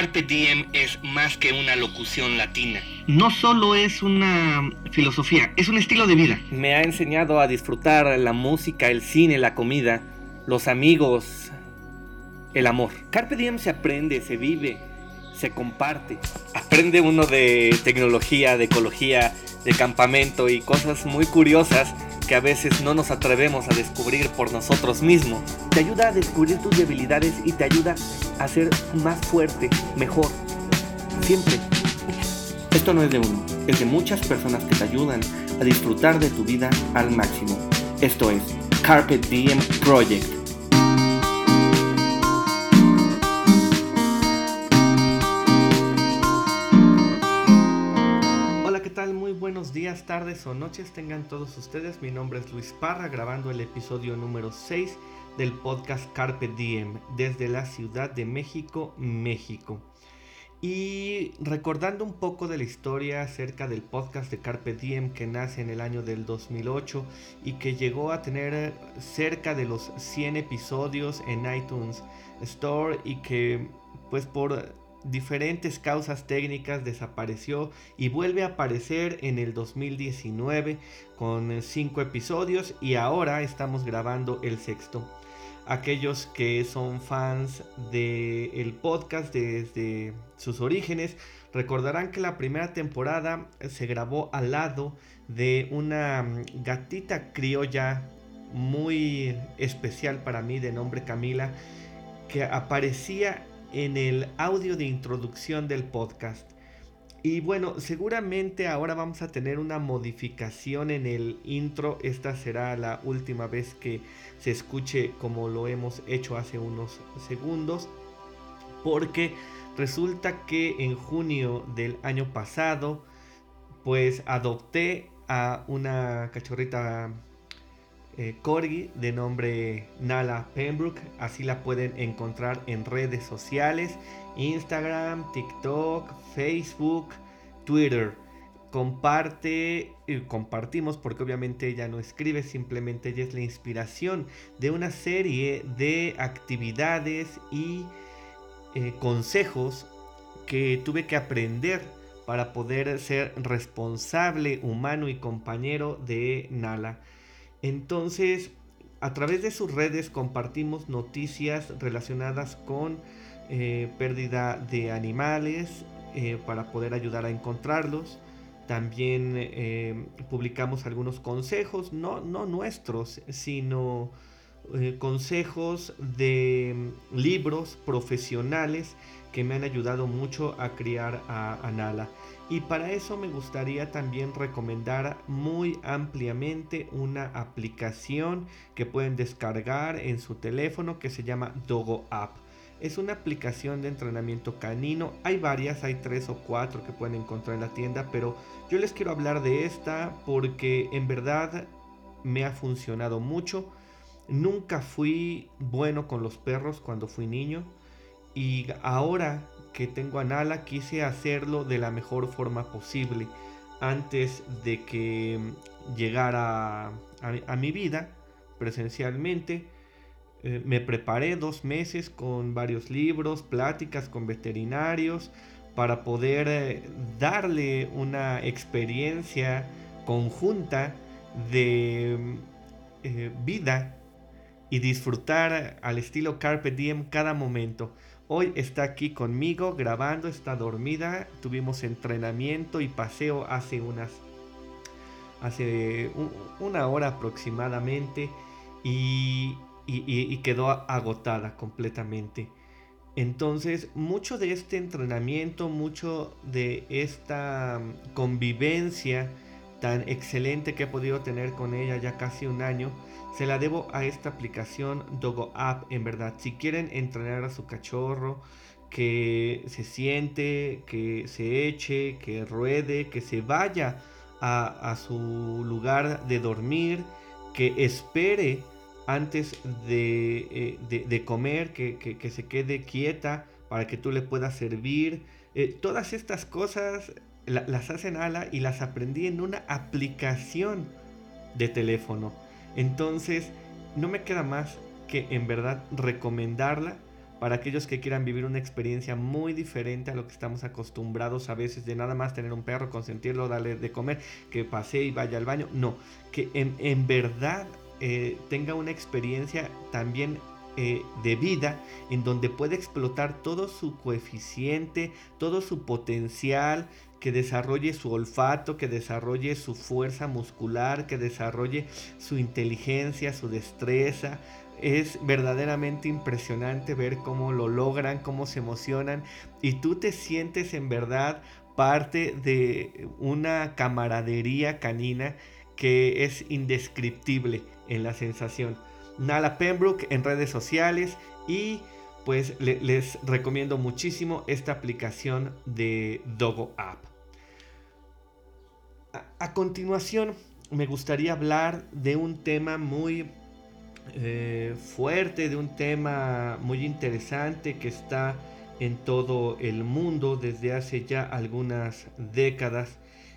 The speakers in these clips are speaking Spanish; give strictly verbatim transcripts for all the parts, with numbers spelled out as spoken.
Carpe Diem es más que una locución latina. No solo es una filosofía, es un estilo de vida. Me ha enseñado a disfrutar la música, el cine, la comida, los amigos, el amor. Carpe Diem se aprende, se vive, se comparte. Aprende uno de tecnología, de ecología, de campamento y cosas muy curiosas que a veces no nos atrevemos a descubrir por nosotros mismos. Te ayuda a descubrir tus debilidades y te ayuda a ser más fuerte, mejor, siempre. Esto no es de uno, es de muchas personas que te ayudan a disfrutar de tu vida al máximo. Esto es Carpe Diem Project. Muy buenos días, tardes o noches tengan todos ustedes. Mi nombre es Luis Parra, grabando el episodio número seis del podcast Carpe Diem desde la Ciudad de México, México. Y recordando un poco de la historia acerca del podcast de Carpe Diem, que nace en el año del dos mil ocho y que llegó a tener cerca de los cien episodios en iTunes Store, y que pues por diferentes causas técnicas desapareció y vuelve a aparecer en el dos mil diecinueve con cinco episodios, y ahora estamos grabando el sexto. Aquellos que son fans del podcast desde sus orígenes recordarán que la primera temporada se grabó al lado de una gatita criolla muy especial para mí de nombre Camila, que aparecía en el audio de introducción del podcast. Y bueno, seguramente ahora vamos a tener una modificación en el intro. Esta será la última vez que se escuche como lo hemos hecho hace unos segundos, porque resulta que en junio del año pasado pues adopté a una cachorrita Eh, corgi de nombre Nala Pembroke. Así la pueden encontrar en redes sociales: Instagram, TikTok, Facebook, Twitter. Comparte, eh, compartimos porque obviamente ella no escribe, simplemente ella es la inspiración de una serie de actividades y eh, consejos que tuve que aprender para poder ser responsable, humano y compañero de Nala. Entonces, a través de sus redes compartimos noticias relacionadas con eh, pérdida de animales, eh, para poder ayudar a encontrarlos. También eh, publicamos algunos consejos, no, no nuestros, sino eh, consejos de libros profesionales que me han ayudado mucho a criar a, a Nala. Y para eso me gustaría también recomendar muy ampliamente una aplicación que pueden descargar en su teléfono que se llama Dogo App. Es una aplicación de entrenamiento canino. Hay varias, hay tres o cuatro que pueden encontrar en la tienda, pero yo les quiero hablar de esta porque en verdad me ha funcionado mucho. Nunca fui bueno con los perros cuando fui niño, y ahora que tengo a Nala quise hacerlo de la mejor forma posible. Antes de que llegara a, a mi vida presencialmente, eh, me preparé dos meses con varios libros, pláticas con veterinarios, para poder eh, darle una experiencia conjunta de eh, vida y disfrutar al estilo Carpe Diem cada momento. Hoy está aquí conmigo grabando, está dormida. Tuvimos entrenamiento y paseo hace unas hace un, una hora aproximadamente, y, y, y quedó agotada completamente. Entonces, mucho de este entrenamiento, mucho de esta convivencia tan excelente que he podido tener con ella ya casi un año, se la debo a esta aplicación Dogo App. En verdad, si quieren entrenar a su cachorro, que se siente, que se eche, que ruede, que se vaya a, a su lugar de dormir, que espere antes de, eh, de, de comer, que, que, que se quede quieta para que tú le puedas servir. Eh, todas estas cosas la, las hace Nala y las aprendí en una aplicación de teléfono. Entonces no me queda más que en verdad recomendarla para aquellos que quieran vivir una experiencia muy diferente a lo que estamos acostumbrados a veces de nada más tener un perro, consentirlo, darle de comer, que pase y vaya al baño. No, que en, en verdad eh, tenga una experiencia también Eh, de vida en donde puede explotar todo su coeficiente, todo su potencial, que desarrolle su olfato, que desarrolle su fuerza muscular, que desarrolle su inteligencia, su destreza. Es verdaderamente impresionante ver cómo lo logran, cómo se emocionan, y tú te sientes en verdad parte de una camaradería canina que es indescriptible en la sensación. Nala Pembroke en redes sociales, y pues le, les recomiendo muchísimo esta aplicación de Dogo App. A, a continuación me gustaría hablar de un tema muy eh, fuerte, de un tema muy interesante que está en todo el mundo desde hace ya algunas décadas,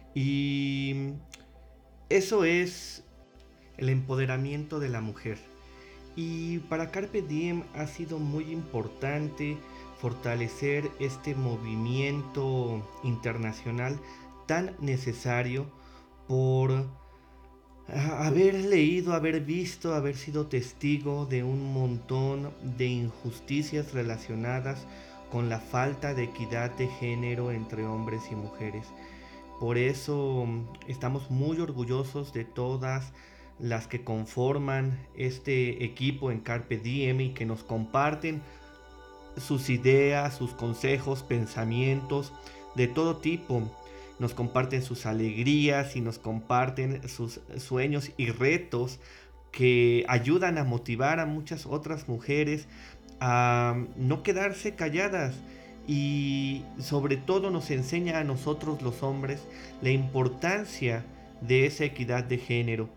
y eso es el empoderamiento de la mujer. Y para Carpe Diem ha sido muy importante fortalecer este movimiento internacional tan necesario por haber leído, haber visto, haber sido testigo de un montón de injusticias relacionadas con la falta de equidad de género entre hombres y mujeres. Por eso estamos muy orgullosos de todas las que conforman este equipo en Carpe Diem y que nos comparten sus ideas, sus consejos, pensamientos de todo tipo. Nos comparten sus alegrías y nos comparten sus sueños y retos que ayudan a motivar a muchas otras mujeres a no quedarse calladas, y sobre todo nos enseña a nosotros los hombres la importancia de esa equidad de género.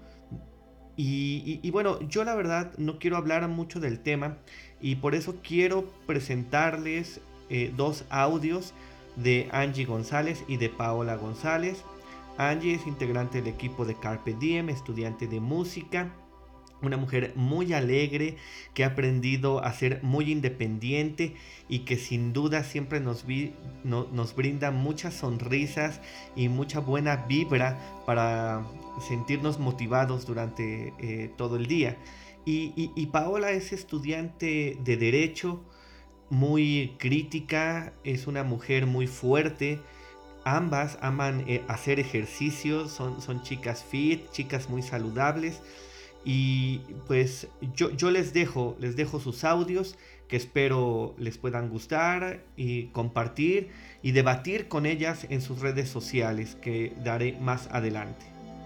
Y, y, y bueno, yo la verdad no quiero hablar mucho del tema, y por eso quiero presentarles eh, dos audios de Angie González y de Paola González. Angie es integrante del equipo de Carpe Diem, estudiante de música, una mujer muy alegre que ha aprendido a ser muy independiente y que sin duda siempre nos, vi, no, nos brinda muchas sonrisas y mucha buena vibra para sentirnos motivados durante eh, todo el día. Y, y, y Paola es estudiante de Derecho, muy crítica, es una mujer muy fuerte. Ambas aman eh, hacer ejercicios, son, son chicas fit, chicas muy saludables. Y pues yo, yo les dejo, les dejo sus audios, que espero les puedan gustar, y compartir y debatir con ellas en sus redes sociales, que daré más adelante.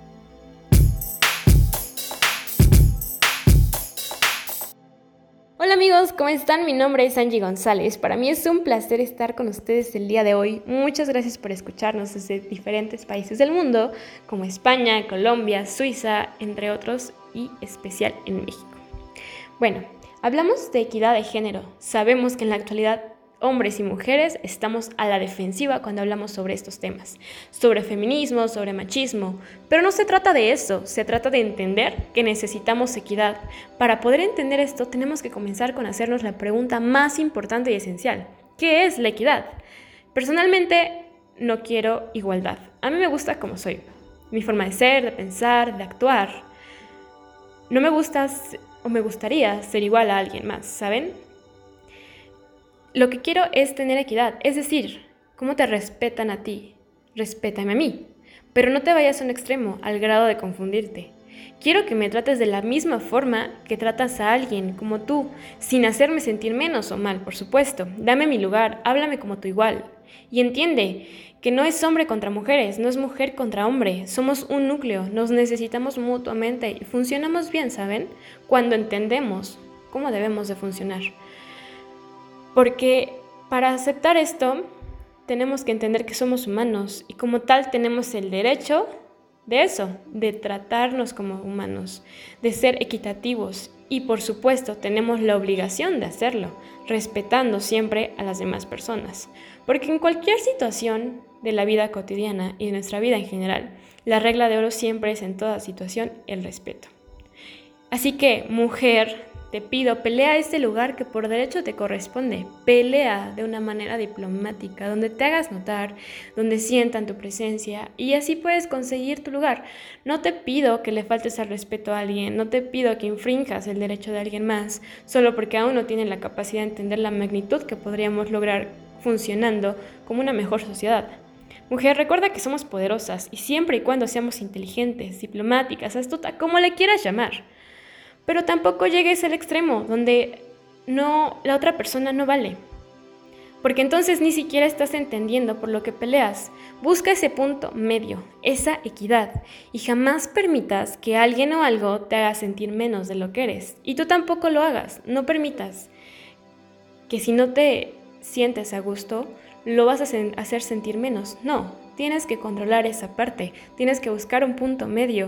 Hola amigos, ¿cómo están? Mi nombre es Angie González. Para mí es un placer estar con ustedes el día de hoy. Muchas gracias por escucharnos desde diferentes países del mundo, como España, Colombia, Suiza, entre otros, y especial en México. Bueno, hablamos de equidad de género. Sabemos que en la actualidad hombres y mujeres estamos a la defensiva cuando hablamos sobre estos temas, sobre feminismo, sobre machismo, pero no se trata de eso, se trata de entender que necesitamos equidad. Para poder entender esto, tenemos que comenzar con hacernos la pregunta más importante y esencial: ¿qué es la equidad? Personalmente, no quiero igualdad. A mí me gusta como soy, mi forma de ser, de pensar, de actuar. No me gusta o me gustaría ser igual a alguien más, ¿saben? Lo que quiero es tener equidad, es decir, cómo te respetan a ti, respétame a mí, pero no te vayas a un extremo al grado de confundirte. Quiero que me trates de la misma forma que tratas a alguien como tú, sin hacerme sentir menos o mal, por supuesto. Dame mi lugar, háblame como tu igual. Y entiende que no es hombre contra mujeres, no es mujer contra hombre, somos un núcleo, nos necesitamos mutuamente y funcionamos bien, ¿saben? Cuando entendemos cómo debemos de funcionar. Porque para aceptar esto, tenemos que entender que somos humanos y como tal tenemos el derecho de eso, de tratarnos como humanos, de ser equitativos y por supuesto tenemos la obligación de hacerlo, respetando siempre a las demás personas. Porque en cualquier situación de la vida cotidiana y de nuestra vida en general, la regla de oro siempre es en toda situación el respeto. Así que, mujer, te pido, pelea este lugar que por derecho te corresponde. Pelea de una manera diplomática, donde te hagas notar, donde sientan tu presencia y así puedes conseguir tu lugar. No te pido que le faltes al respeto a alguien, no te pido que infrinjas el derecho de alguien más, solo porque aún no tienen la capacidad de entender la magnitud que podríamos lograr funcionando como una mejor sociedad. Mujer, recuerda que somos poderosas y siempre y cuando seamos inteligentes, diplomáticas, astutas, como le quieras llamar. Pero tampoco llegues al extremo donde no, la otra persona no vale. Porque entonces ni siquiera estás entendiendo por lo que peleas. Busca ese punto medio, esa equidad. Y jamás permitas que alguien o algo te haga sentir menos de lo que eres. Y tú tampoco lo hagas. No permitas que si no te sientes a gusto, lo vas a sen- hacer sentir menos. No, tienes que controlar esa parte. Tienes que buscar un punto medio.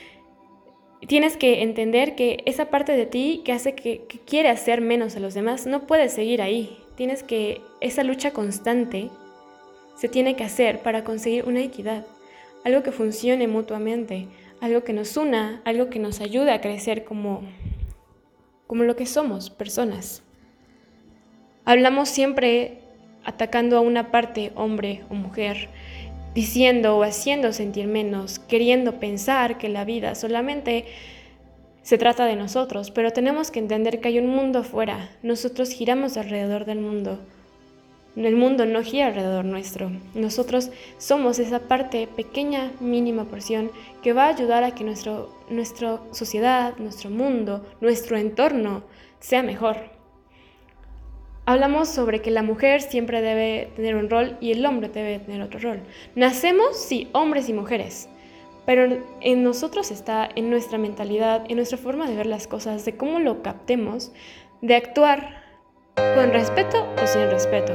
Tienes que entender que esa parte de ti que hace que, que quiere hacer menos a los demás no puede seguir ahí. Tienes que, esa lucha constante se tiene que hacer para conseguir una equidad, algo que funcione mutuamente, algo que nos una, algo que nos ayude a crecer como, como lo que somos, personas. Hablamos siempre atacando a una parte, hombre o mujer, diciendo o haciendo sentir menos, queriendo pensar que la vida solamente se trata de nosotros, pero tenemos que entender que hay un mundo afuera. Nosotros giramos alrededor del mundo. El mundo no gira alrededor nuestro. Nosotros somos esa parte pequeña, mínima porción que va a ayudar a que nuestro, nuestra sociedad, nuestro mundo, nuestro entorno sea mejor. Hablamos sobre que la mujer siempre debe tener un rol y el hombre debe tener otro rol. Nacemos, sí, hombres y mujeres, pero en nosotros está, en nuestra mentalidad, en nuestra forma de ver las cosas, de cómo lo captemos, de actuar con respeto o sin respeto.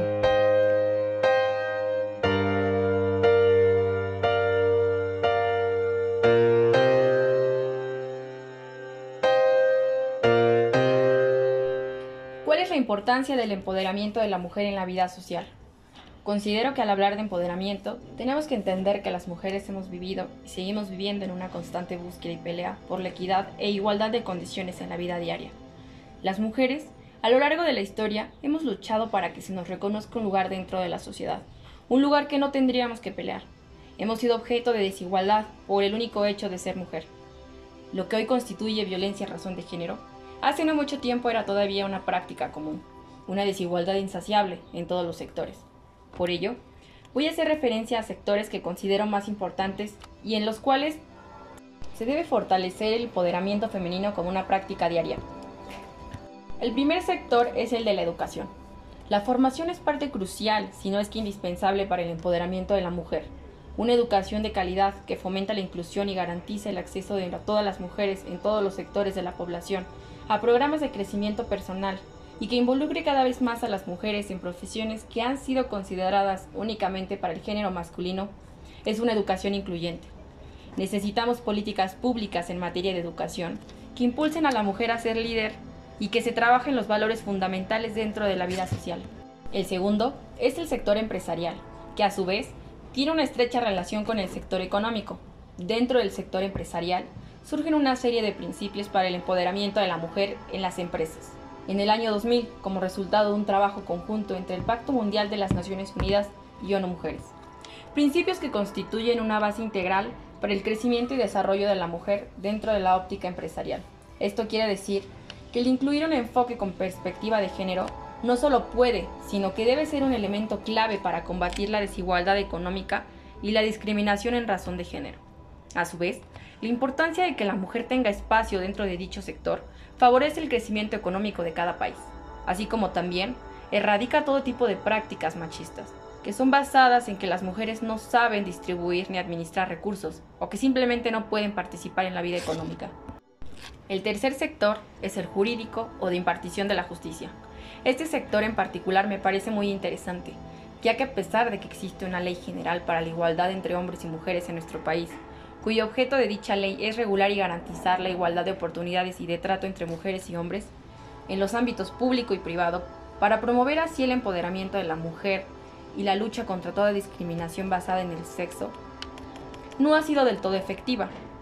¿Cuál es la importancia del empoderamiento de la mujer en la vida social? Considero que al hablar de empoderamiento, tenemos que entender que las mujeres hemos vivido y seguimos viviendo en una constante búsqueda y pelea por la equidad e igualdad de condiciones en la vida diaria. Las mujeres, a lo largo de la historia, hemos luchado para que se nos reconozca un lugar dentro de la sociedad, un lugar que no tendríamos que pelear. Hemos sido objeto de desigualdad por el único hecho de ser mujer. Lo que hoy constituye violencia a razón de género, hace no mucho tiempo era todavía una práctica común, una desigualdad insaciable en todos los sectores. Por ello, voy a hacer referencia a sectores que considero más importantes y en los cuales se debe fortalecer el empoderamiento femenino como una práctica diaria. El primer sector es el de la educación. La formación es parte crucial, si no es que indispensable para el empoderamiento de la mujer. Una educación de calidad que fomenta la inclusión y garantiza el acceso de todas las mujeres en todos los sectores de la población a programas de crecimiento personal y que involucre cada vez más a las mujeres en profesiones que han sido consideradas únicamente para el género masculino, es una educación incluyente. Necesitamos políticas públicas en materia de educación que impulsen a la mujer a ser líder y que se trabajen los valores fundamentales dentro de la vida social. El segundo es el sector empresarial, que a su vez tiene una estrecha relación con el sector económico. Dentro del sector empresarial surgen una serie de principios para el empoderamiento de la mujer en las empresas. En el año dos mil, como resultado de un trabajo conjunto entre el Pacto Mundial de las Naciones Unidas y ONU Mujeres. Principios que constituyen una base integral para el crecimiento y desarrollo de la mujer dentro de la óptica empresarial. Esto quiere decir que el incluir un enfoque con perspectiva de género no solo puede, sino que debe ser un elemento clave para combatir la desigualdad económica y la discriminación en razón de género. A su vez, la importancia de que la mujer tenga espacio dentro de dicho sector favorece el crecimiento económico de cada país, así como también erradica todo tipo de prácticas machistas, que son basadas en que las mujeres no saben distribuir ni administrar recursos, o que simplemente no pueden participar en la vida económica. El tercer sector es el jurídico o de impartición de la justicia. Este sector en particular me parece muy interesante, ya que a pesar de que existe una ley general para la igualdad entre hombres y mujeres en nuestro país, cuyo objeto de dicha ley es regular y garantizar la igualdad de oportunidades y de trato entre mujeres y hombres en los ámbitos público y privado, para promover así el empoderamiento de la mujer y la lucha contra toda discriminación basada en el sexo, no ha sido del todo efectiva,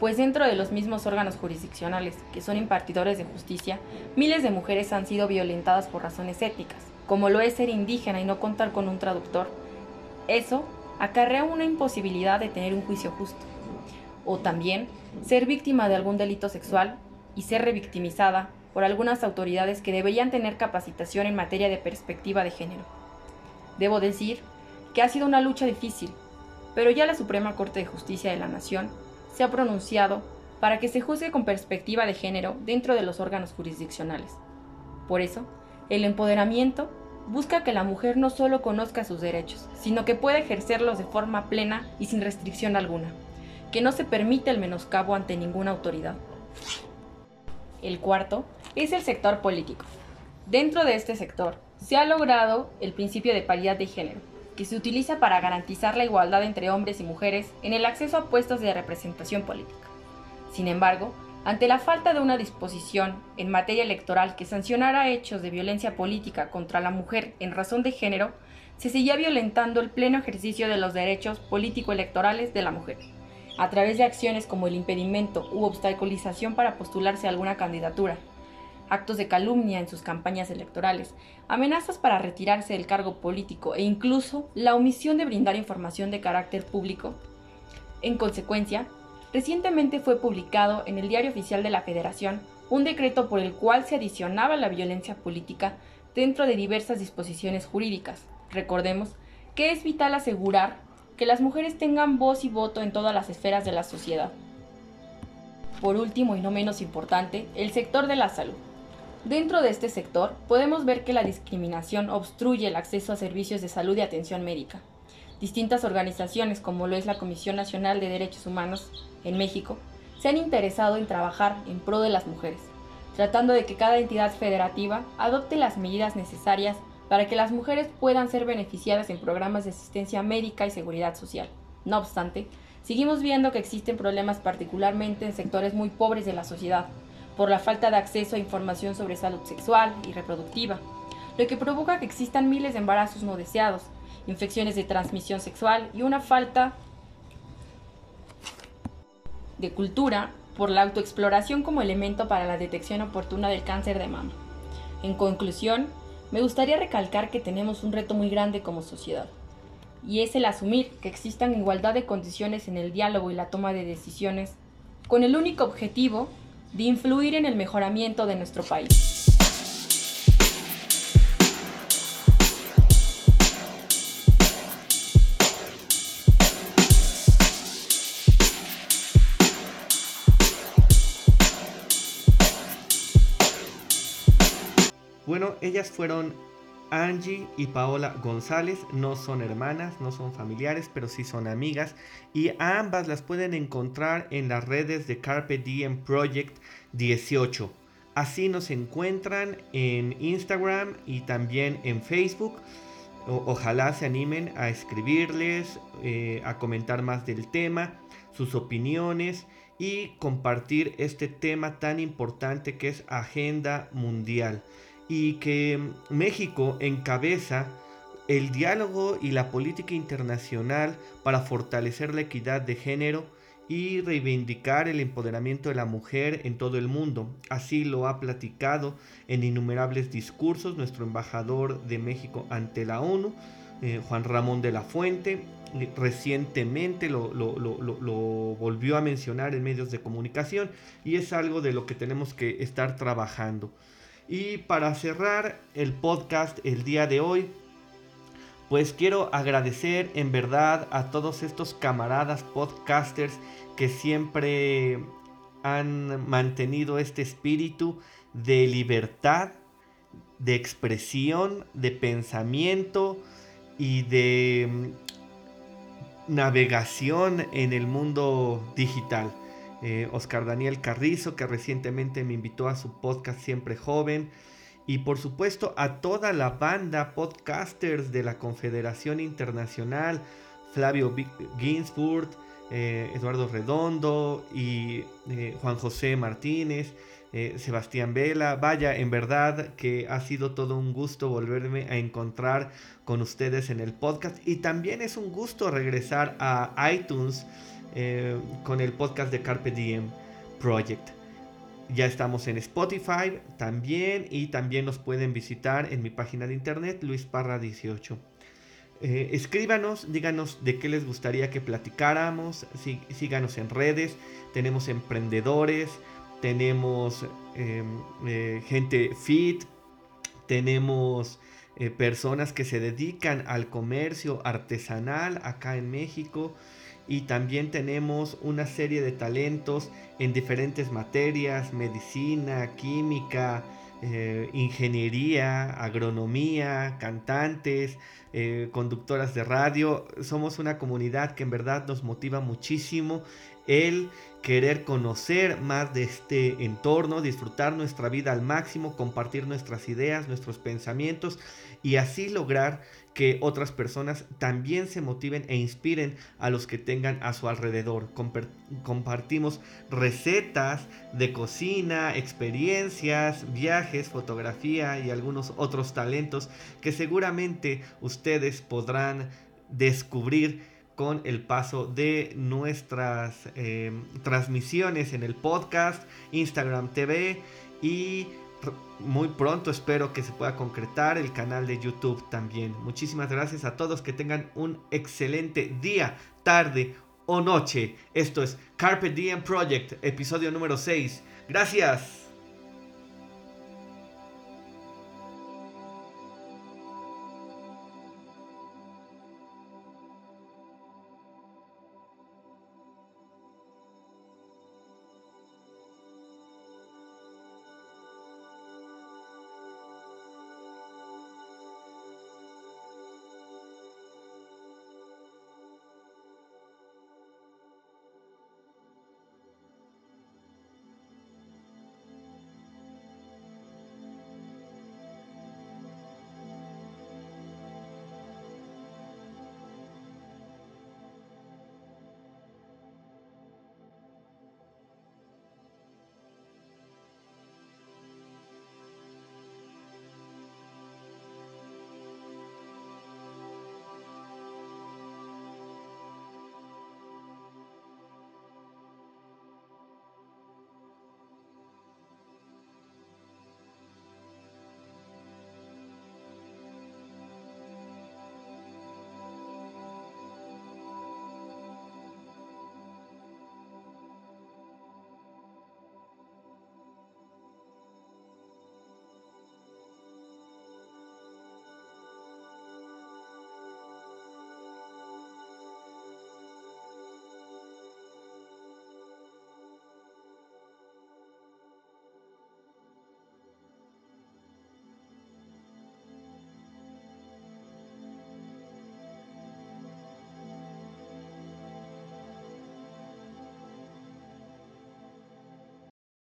pues dentro de los mismos órganos jurisdiccionales, que son impartidores de justicia, miles de mujeres han sido violentadas por razones étnicas, como lo es ser indígena y no contar con un traductor. Eso acarrea una imposibilidad de tener un juicio justo. O también ser víctima de algún delito sexual y ser revictimizada por algunas autoridades que deberían tener capacitación en materia de perspectiva de género. Debo decir que ha sido una lucha difícil, pero ya la Suprema Corte de Justicia de la Nación se ha pronunciado para que se juzgue con perspectiva de género dentro de los órganos jurisdiccionales. Por eso, el empoderamiento busca que la mujer no solo conozca sus derechos, sino que pueda ejercerlos de forma plena y sin restricción alguna, que no se permite el menoscabo ante ninguna autoridad. El cuarto es el sector político. Dentro de este sector se ha logrado el principio de paridad de género, que se utiliza para garantizar la igualdad entre hombres y mujeres en el acceso a puestos de representación política. Sin embargo, ante la falta de una disposición en materia electoral que sancionara hechos de violencia política contra la mujer en razón de género, se seguía violentando el pleno ejercicio de los derechos político-electorales de la mujer, a través de acciones como el impedimento u obstaculización para postularse a alguna candidatura, actos de calumnia en sus campañas electorales, amenazas para retirarse del cargo político e incluso la omisión de brindar información de carácter público. En consecuencia, recientemente fue publicado en el Diario Oficial de la Federación un decreto por el cual se adicionaba la violencia política dentro de diversas disposiciones jurídicas. Recordemos que es vital asegurar que las mujeres tengan voz y voto en todas las esferas de la sociedad. Por último y no menos importante, el sector de la salud. Dentro de este sector, podemos ver que la discriminación obstruye el acceso a servicios de salud y atención médica. Distintas organizaciones, como lo es la Comisión Nacional de Derechos Humanos en México, se han interesado en trabajar en pro de las mujeres, tratando de que cada entidad federativa adopte las medidas necesarias para que las mujeres puedan ser beneficiadas en programas de asistencia médica y seguridad social. No obstante, seguimos viendo que existen problemas particularmente en sectores muy pobres de la sociedad, por la falta de acceso a información sobre salud sexual y reproductiva, lo que provoca que existan miles de embarazos no deseados, infecciones de transmisión sexual y una falta de cultura por la autoexploración como elemento para la detección oportuna del cáncer de mama. En conclusión, me gustaría recalcar que tenemos un reto muy grande como sociedad, y es el asumir que existan igualdad de condiciones en el diálogo y la toma de decisiones, con el único objetivo de influir en el mejoramiento de nuestro país. Bueno, ellas fueron Angie y Paola González. No son hermanas, no son familiares, pero sí son amigas, y a ambas las pueden encontrar en las redes de Carpe Diem Project dieciocho. Así nos encuentran en Instagram y también en Facebook. O- ojalá se animen a escribirles, eh, a comentar más del tema, sus opiniones y compartir este tema tan importante que es agenda mundial, y que México encabeza el diálogo y la política internacional para fortalecer la equidad de género y reivindicar el empoderamiento de la mujer en todo el mundo. Así lo ha platicado en innumerables discursos nuestro embajador de México ante la ONU, eh, Juan Ramón de la Fuente. Recientemente lo, lo, lo, lo, lo volvió a mencionar en medios de comunicación, y es algo de lo que tenemos que estar trabajando. Y para cerrar el podcast el día de hoy, pues quiero agradecer en verdad a todos estos camaradas podcasters que siempre han mantenido este espíritu de libertad, de expresión, de pensamiento y de mm, navegación en el mundo digital. Eh, Oscar Daniel Carrizo, que recientemente me invitó a su podcast Siempre Joven, y por supuesto a toda la banda podcasters de la Confederación Internacional, Flavio Ginsburg, eh, Eduardo Redondo y eh, Juan José Martínez, eh, Sebastián Vela. Vaya, en verdad que ha sido todo un gusto volverme a encontrar con ustedes en el podcast, y también es un gusto regresar a iTunes eh, con el podcast de Carpe Diem Project. Ya estamos en Spotify también, y también nos pueden visitar en mi página de internet Luis Parra dieciocho. Eh, escríbanos, díganos de qué les gustaría que platicáramos, sí, síganos en redes, tenemos emprendedores, tenemos eh, eh, gente fit, tenemos eh, personas que se dedican al comercio artesanal acá en México, y también tenemos una serie de talentos en diferentes materias: medicina, química, eh, ingeniería, agronomía, cantantes, eh, conductoras de radio. Somos una comunidad que en verdad nos motiva muchísimo el querer conocer más de este entorno, disfrutar nuestra vida al máximo, compartir nuestras ideas, nuestros pensamientos, y así lograr que otras personas también se motiven e inspiren a los que tengan a su alrededor. Comper- compartimos recetas de cocina, experiencias, viajes, fotografía y algunos otros talentos que seguramente ustedes podrán descubrir con el paso de nuestras eh, transmisiones en el podcast, Instagram T V, y muy pronto espero que se pueda concretar el canal de YouTube también. Muchísimas gracias a todos, que tengan un excelente día, tarde o noche. Esto es Carpe Diem Project, episodio número seis. Gracias.